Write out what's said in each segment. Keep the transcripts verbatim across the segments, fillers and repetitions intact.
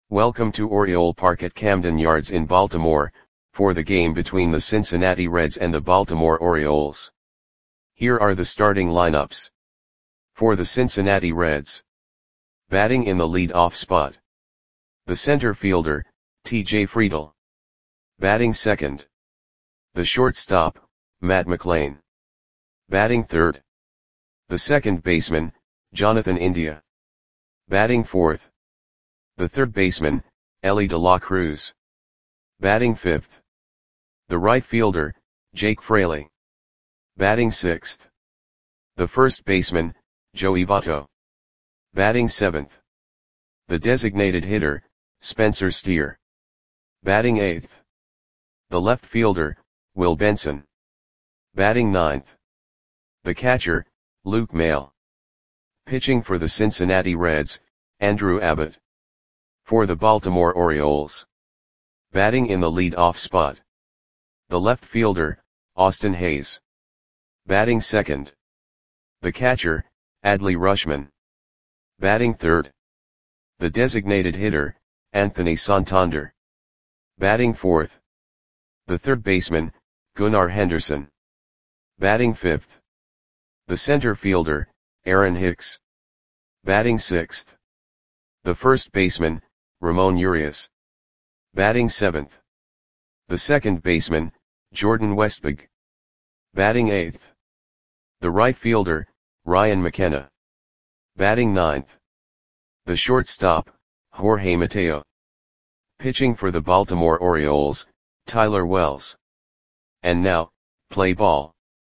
Welcome to Oriole Park at Camden Yards in Baltimore, for the game between the Cincinnati Reds and the Baltimore Orioles. Here are the starting lineups. For the Cincinnati Reds. Batting in the lead-off spot. The center fielder, T J Friedl. Batting second. The shortstop, Matt McLain. Batting third. The second baseman, Jonathan India. Batting fourth. The third baseman, Elly De La Cruz. Batting fifth. The right fielder, Jake Fraley. Batting sixth. The first baseman, Joey Votto. Batting seventh. The designated hitter, Spencer Steer. Batting eighth. The left fielder, Will Benson. Batting ninth. The catcher, Luke Maile. Pitching for the Cincinnati Reds, Andrew Abbott. For the Baltimore Orioles. Batting in the lead-off spot. The left fielder, Austin Hays. Batting second. The catcher, Adley Rutschman. Batting third. The designated hitter, Anthony Santander. Batting fourth. The third baseman, Gunnar Henderson. Batting fifth. The center fielder, Aaron Hicks. Batting sixth. The first baseman, Ramon Urias. Batting seventh. The second baseman, Jordan Westburg. Batting eighth. The right fielder, Ryan McKenna. Batting ninth. The shortstop, Jorge Mateo. Pitching for the Baltimore Orioles, Tyler Wells. And now, play ball.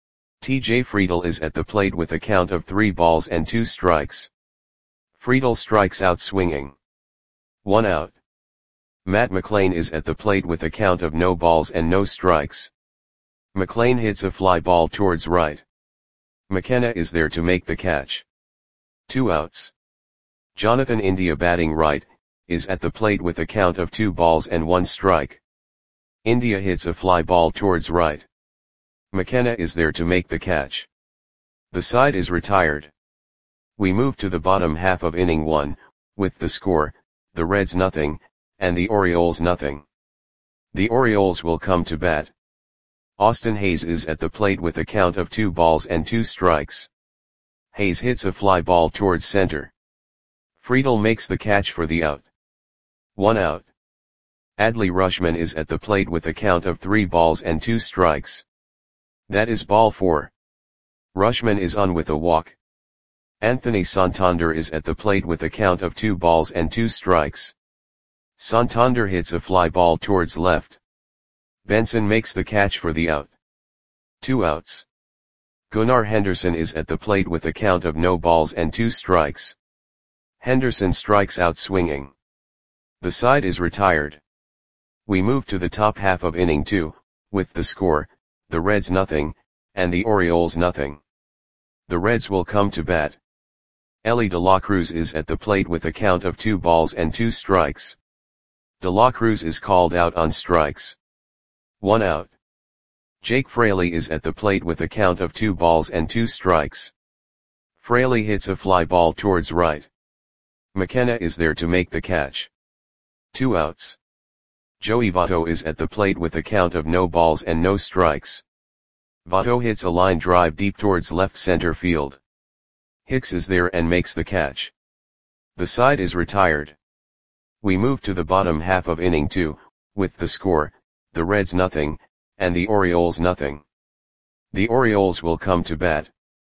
T J Friedl is at the plate with a count of three balls and two strikes. Friedl strikes out swinging. One out. Matt McLain is at the plate with a count of no balls and no strikes. McLain hits a fly ball towards right. McKenna is there to make the catch. Two outs. Jonathan India, batting right, is at the plate with a count of two balls and one strike. India hits a fly ball towards right. McKenna is there to make the catch. The side is retired. We move to the bottom half of inning one, with the score, the Reds nothing, and the Orioles nothing. The Orioles will come to bat. Austin Hays is at the plate with a count of two balls and two strikes. Hays hits a fly ball towards center. Friedl makes the catch for the out. One out. Adley Rutschman is at the plate with a count of three balls and two strikes. That is ball four. Rutschman is on with a walk. Anthony Santander is at the plate with a count of two balls and two strikes. Santander hits a fly ball towards left. Benson makes the catch for the out. Two outs. Gunnar Henderson is at the plate with a count of no balls and two strikes. Henderson strikes out swinging. The side is retired. We move to the top half of inning two, with the score, the Reds nothing, and the Orioles nothing. The Reds will come to bat. Elly De La Cruz is at the plate with a count of two balls and two strikes. De La Cruz is called out on strikes. One out. Jake Fraley is at the plate with a count of two balls and two strikes. Fraley hits a fly ball towards right. McKenna is there to make the catch. Two outs. Joey Votto is at the plate with a count of no balls and no strikes. Votto hits a line drive deep towards left center field. Hicks is there and makes the catch. The side is retired. We move to the bottom half of inning two, with the score, the Reds nothing, and the Orioles nothing. The Orioles will come to bat.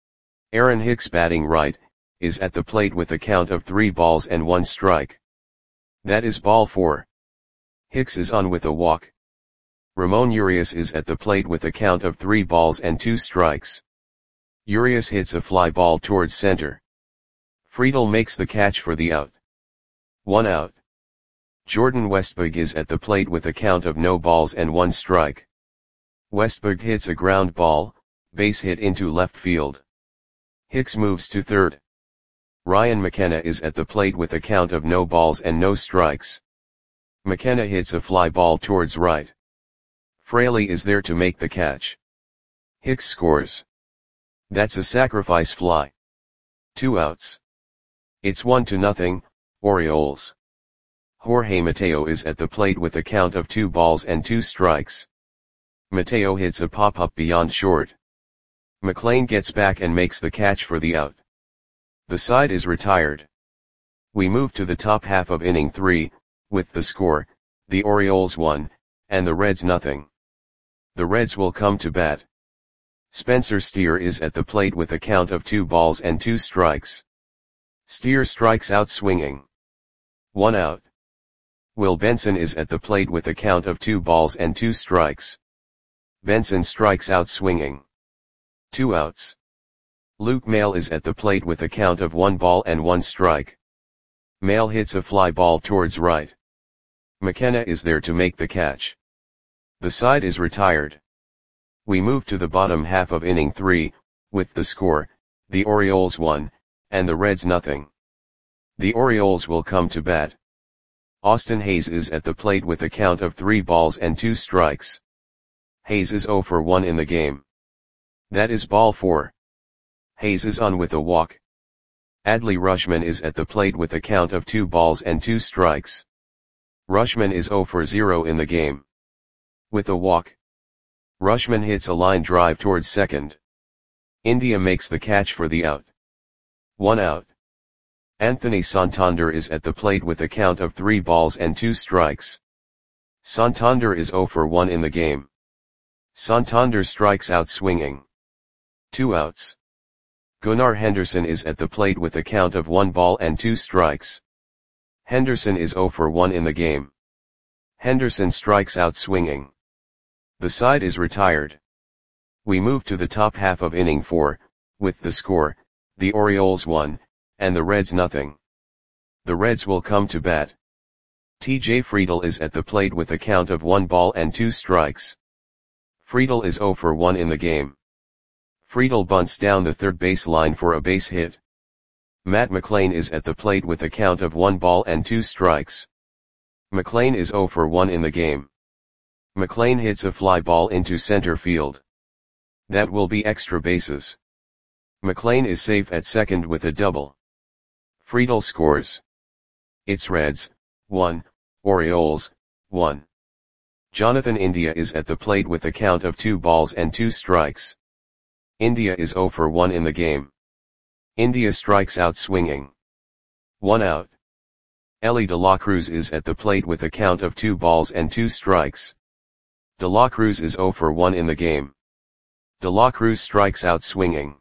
Aaron Hicks, batting right, is at the plate with a count of three balls and one strike. That is ball four. Hicks is on with a walk. Ramon Urias is at the plate with a count of three balls and two strikes. Urias hits a fly ball towards center. Friedl makes the catch for the out. One out. Jordan Westburg is at the plate with a count of no balls and one strike. Westburg hits a ground ball, base hit into left field. Hicks moves to third. Ryan McKenna is at the plate with a count of no balls and no strikes. McKenna hits a fly ball towards right. Fraley is there to make the catch. Hicks scores. That's a sacrifice fly. Two outs. It's one to nothing, Orioles. Jorge Mateo is at the plate with a count of two balls and two strikes. Mateo hits a pop-up beyond short. McLean gets back and makes the catch for the out. The side is retired. We move to the top half of inning three, with the score, the Orioles one, and the Reds nothing. The Reds will come to bat. Spencer Steer is at the plate with a count of two balls and two strikes. Steer strikes out swinging. One out. Will Benson is at the plate with a count of two balls and two strikes. Benson strikes out swinging. Two outs. Luke Maile is at the plate with a count of one ball and one strike. Maile hits a fly ball towards right. McKenna is there to make the catch. The side is retired. We move to the bottom half of inning three, with the score, the Orioles one, and the Reds nothing. The Orioles will come to bat. Austin Hayes is at the plate with a count of three balls and two strikes. Hayes is oh for one in the game. That is ball four. Hayes is on with a walk. Adley Rutschman is at the plate with a count of two balls and two strikes. Rutschman is oh for zero in the game. With a walk. Rutschman hits a line drive towards second. India makes the catch for the out. One out. Anthony Santander is at the plate with a count of three balls and two strikes. Santander is oh for one in the game. Santander strikes out swinging. Two outs. Gunnar Henderson is at the plate with a count of one ball and two strikes. Henderson is oh for one in the game. Henderson strikes out swinging. The side is retired. We move to the top half of inning four, with the score, the Orioles one, and the Reds nothing. The Reds will come to bat. T J Friedl is at the plate with a count of one ball and two strikes. Friedl is oh for one in the game. Friedl bunts down the third base line for a base hit. Matt McLain is at the plate with a count of one ball and two strikes. McLain is oh for one in the game. McLain hits a fly ball into center field. That will be extra bases. McLain is safe at second with a double. Friedl scores. It's Reds, one, Orioles, one. Jonathan India is at the plate with a count of two balls and two strikes. India is oh for one in the game. India strikes out swinging. One out. Elly De La Cruz is at the plate with a count of two balls and two strikes. De La Cruz is oh for one in the game. De La Cruz strikes out swinging.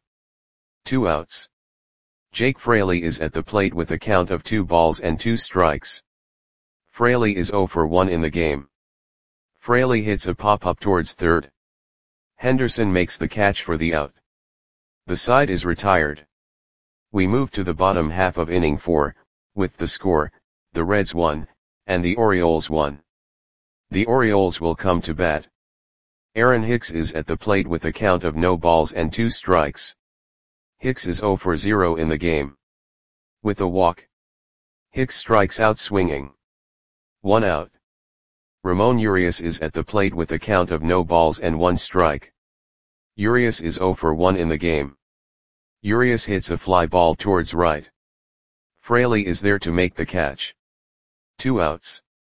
Two outs. Jake Fraley is at the plate with a count of two balls and two strikes. Fraley is oh for one in the game. Fraley hits a pop-up towards third. Henderson makes the catch for the out. The side is retired. We move to the bottom half of inning four, with the score, the Reds one, and the Orioles one. The Orioles will come to bat. Aaron Hicks is at the plate with a count of no balls and two strikes. Hicks is oh for zero in the game. With a walk. Hicks strikes out swinging. One out. Ramon Urias is at the plate with a count of no balls and one strike. Urias is oh for one in the game. Urias hits a fly ball towards right. Fraley is there to make the catch. Two outs.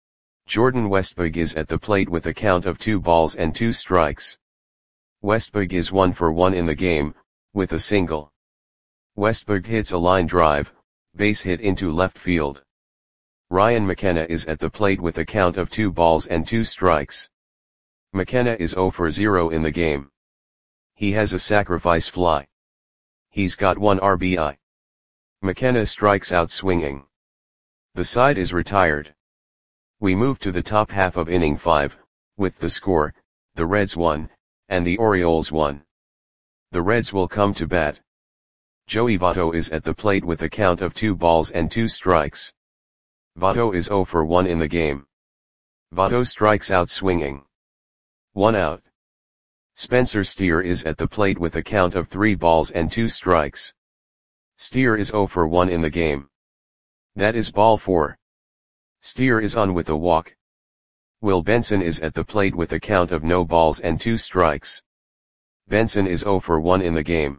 Jordan Westburg is at the plate with a count of two balls and two strikes. Westburg is one for one in the game, with a single. Westburg hits a line drive, base hit into left field. Ryan McKenna is at the plate with a count of two balls and two strikes. McKenna is oh for zero in the game. He has a sacrifice fly. He's got one R B I. McKenna strikes out swinging. The side is retired. We move to the top half of inning five, with the score, the Reds one, and the Orioles one. The Reds will come to bat. Joey Votto is at the plate with a count of two balls and two strikes. Votto is oh for one in the game. Votto strikes out swinging. One out. Spencer Steer is at the plate with a count of three balls and two strikes. Steer is oh for one in the game. That is ball four. Steer is on with a walk. Will Benson is at the plate with a count of no balls and two strikes. Benson is oh for one in the game.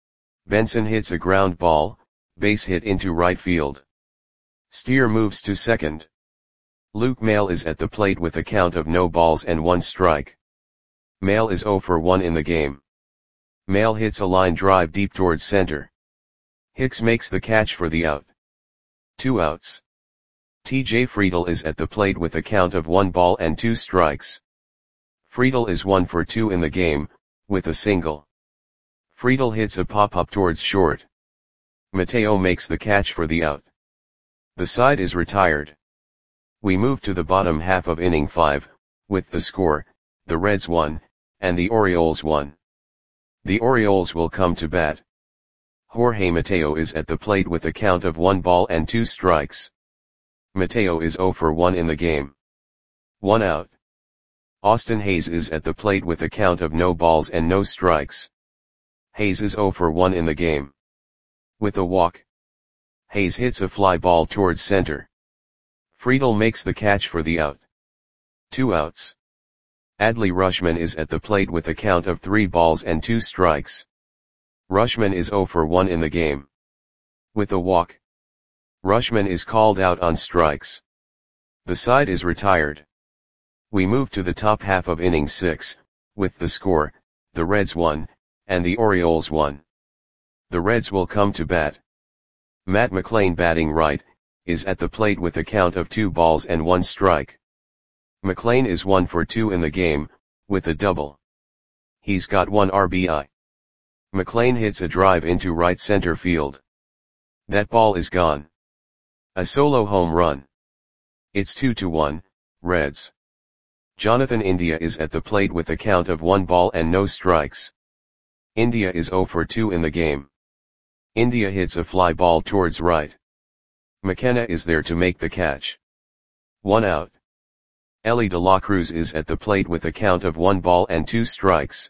Benson hits a ground ball, base hit into right field. Steer moves to second. Luke Maile is at the plate with a count of no balls and one strike. Maile is zero for one in the game. Maile hits a line drive deep towards center. Hicks makes the catch for the out. Two outs. T J Friedl is at the plate with a count of one ball and two strikes. Friedl is one for two in the game, with a single. Friedl hits a pop-up towards short. Mateo makes the catch for the out. The side is retired. We move to the bottom half of inning five, with the score, the Reds won, and the Orioles won. The Orioles will come to bat. Jorge Mateo is at the plate with a count of one ball and two strikes. Mateo is zero for one in the game. One out. Austin Hayes is at the plate with a count of no balls and no strikes. Hayes is zero for one in the game. With a walk. Hayes hits a fly ball towards center. Friedl makes the catch for the out. Two outs. Adley Rutschman is at the plate with a count of three balls and two strikes. Rutschman is zero for one in the game. With a walk. Rutschman is called out on strikes. The side is retired. We move to the top half of inning six, with the score, the Reds won, and the Orioles won. The Reds will come to bat. Matt McLain, batting right, is at the plate with a count of two balls and one strike. McLain is one for two in the game, with a double. He's got one R B I. McLain hits a drive into right center field. That ball is gone. A solo home run. It's two to one, Reds. Jonathan India is at the plate with a count of one ball and no strikes. India is zero for two in the game. India hits a fly ball towards right. McKenna is there to make the catch. One out. Elly De La Cruz is at the plate with a count of one ball and two strikes.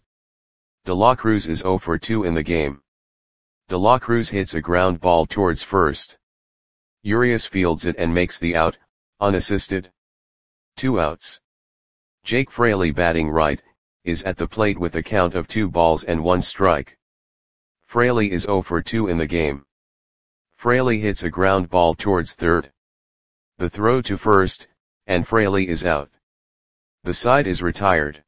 De La Cruz is zero for two in the game. De La Cruz hits a ground ball towards first. Urias fields it and makes the out, unassisted. Two outs. Jake Fraley, batting right, is at the plate with a count of two balls and one strike. Fraley is zero for two in the game. Fraley hits a ground ball towards third. The throw to first, and Fraley is out. The side is retired.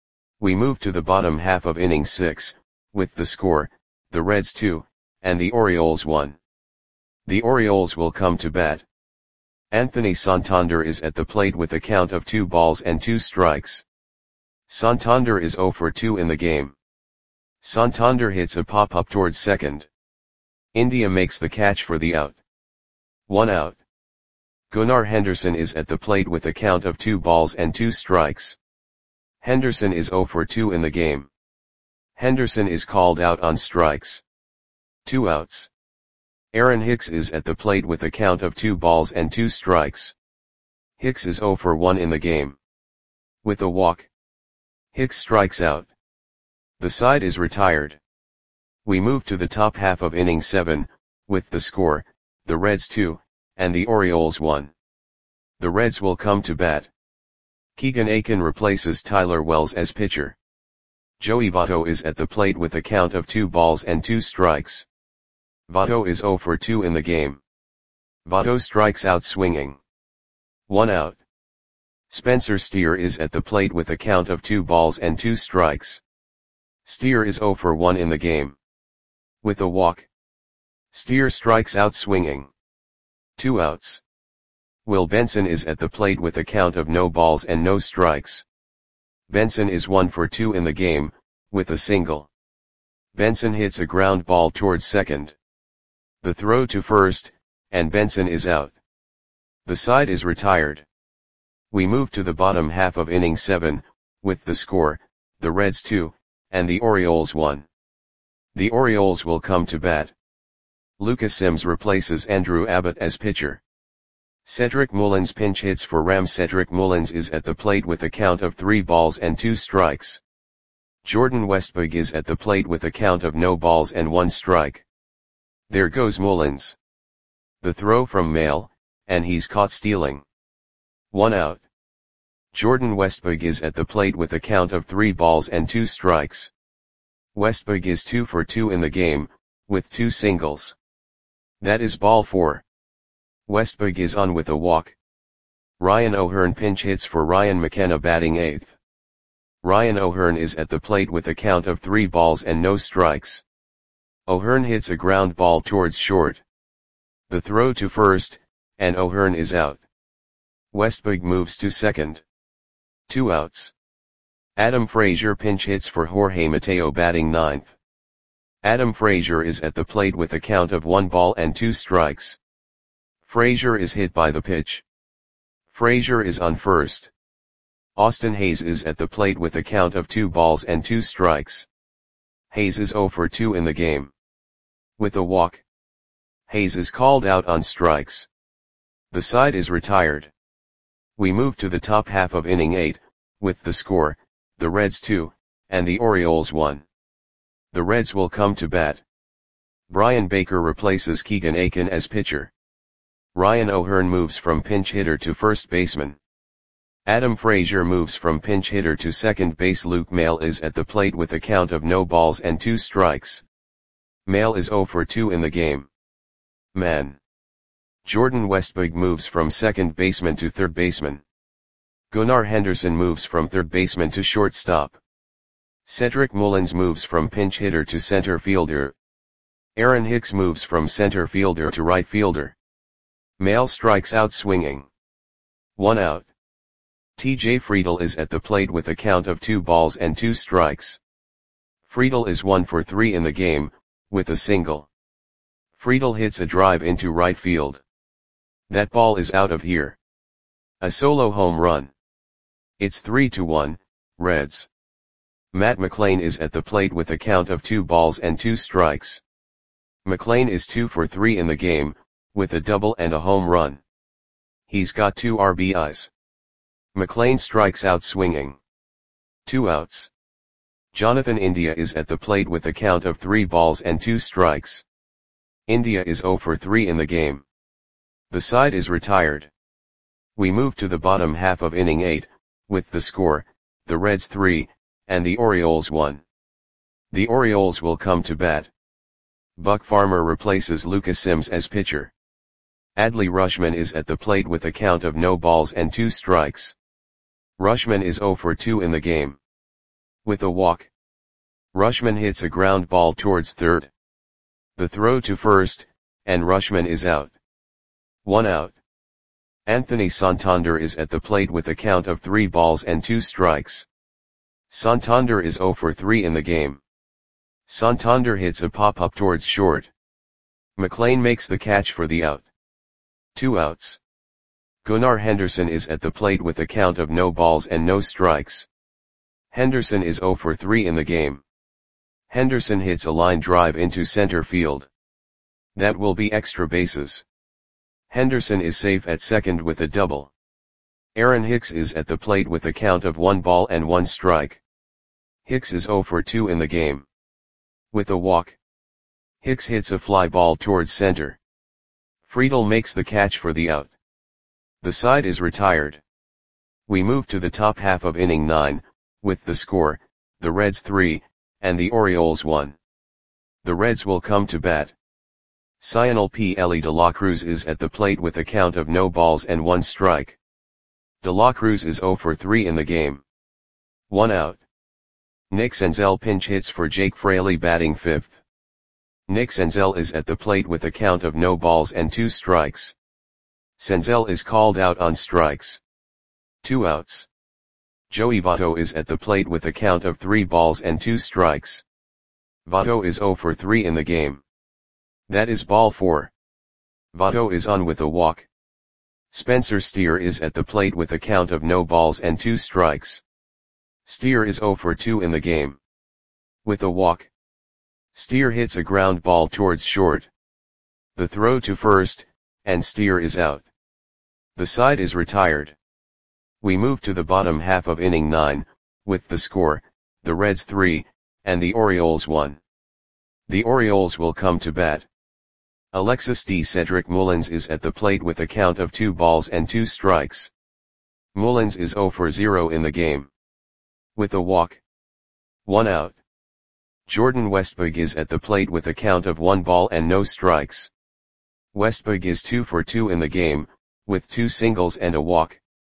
We move to the bottom half of inning six, with the score, the Reds two, and the Orioles one. The Orioles will come to bat. Anthony Santander is at the plate with a count of two balls and two strikes. Santander is zero for two in the game. Santander hits a pop-up towards second. India makes the catch for the out. One out. Gunnar Henderson is at the plate with a count of two balls and two strikes. Henderson is zero for two in the game. Henderson is called out on strikes. Two outs. Aaron Hicks is at the plate with a count of two balls and two strikes. Hicks is zero for one in the game. With a walk. Hicks strikes out. The side is retired. We move to the top half of inning seven, with the score, the Reds two, and the Orioles one. The Reds will come to bat. Keegan Akin replaces Tyler Wells as pitcher. Joey Votto is at the plate with a count of two balls and two strikes. Votto is zero for two in the game. Votto strikes out swinging. One out. Spencer Steer is at the plate with a count of two balls and two strikes. Steer is zero for one in the game. With a walk. Steer strikes out swinging. Two outs. Will Benson is at the plate with a count of no balls and no strikes. Benson is one for two in the game, with a single. Benson hits a ground ball towards second. The throw to first, and Benson is out. The side is retired. We move to the bottom half of inning seven, with the score, the Reds two, and the Orioles one. The Orioles will come to bat. Lucas Sims replaces Andrew Abbott as pitcher. Cedric Mullins pinch hits for Rams. Cedric Mullins is at the plate with a count of three balls and two strikes. Jordan Westburg is at the plate with a count of no balls and one strike. There goes Mullins. The throw from Maile, and he's caught stealing. One out. Jordan Westburg is at the plate with a count of three balls and two strikes. Westburg is two for two in the game, with two singles. That is ball four. Westburg is on with a walk. Ryan O'Hearn pinch hits for Ryan McKenna batting eighth. Ryan O'Hearn is at the plate with a count of three balls and no strikes. O'Hearn hits a ground ball towards short. The throw to first, and O'Hearn is out. Westbrook moves to second. Two outs. Adam Frazier pinch hits for Jorge Mateo batting ninth. Adam Frazier is at the plate with a count of one ball and two strikes. Frazier is hit by the pitch. Frazier is on first. Austin Hayes is at the plate with a count of two balls and two strikes. Hayes is oh for two in the game. With a walk. Hayes is called out on strikes. The side is retired. We move to the top half of inning eight, with the score, the Reds two, and the Orioles one. The Reds will come to bat. Brian Baker replaces Keegan Aiken as pitcher. Ryan O'Hearn moves from pinch hitter to first baseman. Adam Frazier moves from pinch hitter to second base. Luke Maile is at the plate with a count of no balls and two strikes. Maile is oh for two in the game. Man. Jordan Westbrook moves from second baseman to third baseman. Gunnar Henderson moves from third baseman to shortstop. Cedric Mullins moves from pinch hitter to center fielder. Aaron Hicks moves from center fielder to right fielder. Maile strikes out swinging. One out. T J Friedl is at the plate with a count of two balls and two strikes. Friedl is one for three in the game, with a single. Friedl hits a drive into right field. That ball is out of here. A solo home run. It's three to one, Reds. Matt McLain is at the plate with a count of two balls and two strikes. McLain is two for three in the game, with a double and a home run. He's got two R B Is. McLain strikes out swinging. Two outs. Jonathan India is at the plate with a count of three balls and two strikes. India is oh for three in the game. The side is retired. We move to the bottom half of inning eight, with the score, the Reds three, and the Orioles one. The Orioles will come to bat. Buck Farmer replaces Lucas Sims as pitcher. Adley Rutschman is at the plate with a count of no balls and two strikes. Rutschman is oh for two in the game. With a walk. Rutschman hits a ground ball towards third. The throw to first, and Rutschman is out. One out. Anthony Santander is at the plate with a count of three balls and two strikes. Santander is oh for three in the game. Santander hits a pop-up towards short. McLain makes the catch for the out. Two outs. Gunnar Henderson is at the plate with a count of no balls and no strikes. Henderson is oh for three in the game. Henderson hits a line drive into center field. That will be extra bases. Henderson is safe at second with a double. Aaron Hicks is at the plate with a count of one ball and one strike. Hicks is oh for two in the game. With a walk. Hicks hits a fly ball towards center. Friedl makes the catch for the out. The side is retired. We move to the top half of inning nine, with the score, the Reds three, and the Orioles one. The Reds will come to bat. Cionel P. Ellie de la Cruz is at the plate with a count of no balls and one strike. De la Cruz is oh for three in the game. One out. Nick Senzel pinch hits for Jake Fraley batting fifth. Nick Senzel is at the plate with a count of no balls and two strikes. Senzel is called out on strikes. Two outs. Joey Votto is at the plate with a count of three balls and two strikes. Votto is oh for three in the game. That is ball four. Votto is on with a walk. Spencer Steer is at the plate with a count of no balls and two strikes. Steer is oh for two in the game. With a walk. Steer hits a ground ball towards short. The throw to first, and Steer is out. The side is retired. We move to the bottom half of inning nine, with the score, the Reds three, and the Orioles one. The Orioles will come to bat. Alexis D. Cedric Mullins is at the plate with a count of two balls and two strikes. Mullins is oh for zero in the game. With a walk. One out. Jordan Westbrook is at the plate with a count of one ball and no strikes. Westbrook is two for two in the game, with two singles and a walk.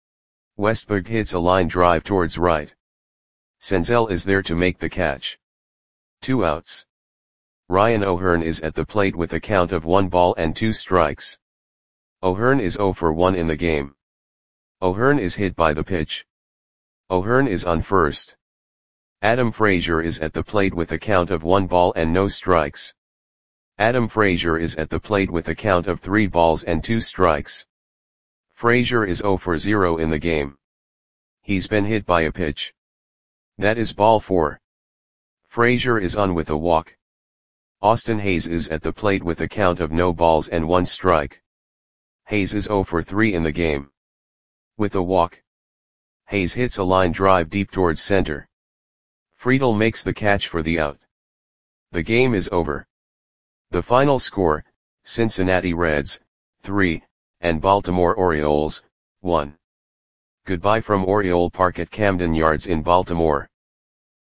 Westberg hits a line drive towards right. Senzel is there to make the catch. Two outs. Ryan O'Hearn is at the plate with a count of one ball and two strikes. O'Hearn is zero for one in the game. O'Hearn is hit by the pitch. O'Hearn is on first. Adam Frazier is at the plate with a count of one ball and no strikes. Adam Frazier is at the plate with a count of three balls and two strikes. Frazier is zero for zero in the game. He's been hit by a pitch. That is ball four. Frazier is on with a walk. Austin Hayes is at the plate with a count of no balls and one strike. Hayes is zero for three in the game. With a walk. Hayes hits a line drive deep towards center. Friedel makes the catch for the out. The game is over. The final score, Cincinnati Reds, three, and Baltimore Orioles, one. Goodbye from Oriole Park at Camden Yards in Baltimore.